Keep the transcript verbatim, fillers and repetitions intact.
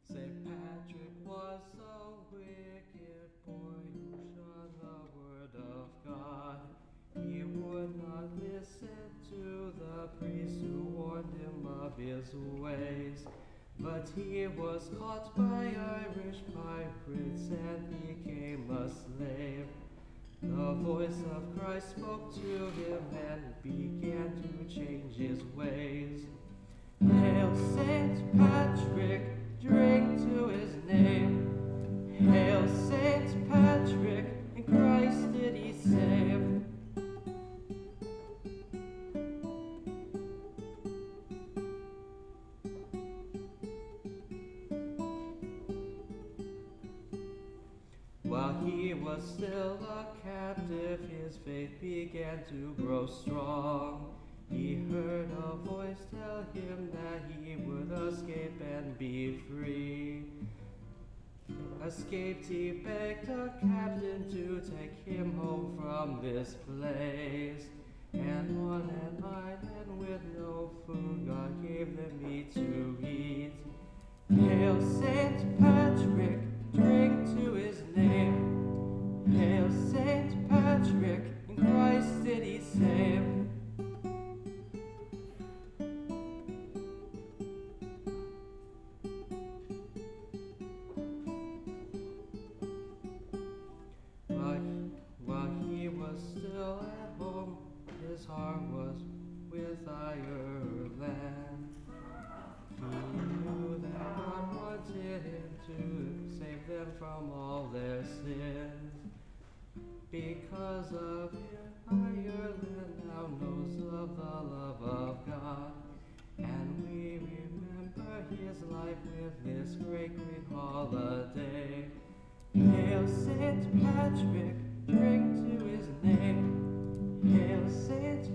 Saint Patrick was a wicked boy who shunned the word of God. He would not listen to the priest who warned him of his ways. But he was caught by Irish pirates and became a slave. The voice of Christ spoke to him and began to change his ways. Hail Saint Patrick, drink to his name. Hail Saint Patrick, in Christ did he save. While he was still a captive, his faith began to grow strong. He heard a voice tell him that he would escape and be free. Escaped, he begged a captain to take him home from this place. And on an island with no food, God gave them meat to eat. Hail Saint Patrick, drink to his name. Hail Saint Patrick, in Christ did he save. While, while he was still at home, his heart was with Ireland. He knew that God wanted him to save them from all their sins. Because of him, Ireland now knows of the love of God. And we remember his life with this great, great holiday. Hail Saint Patrick, drink to his name. Hail Saint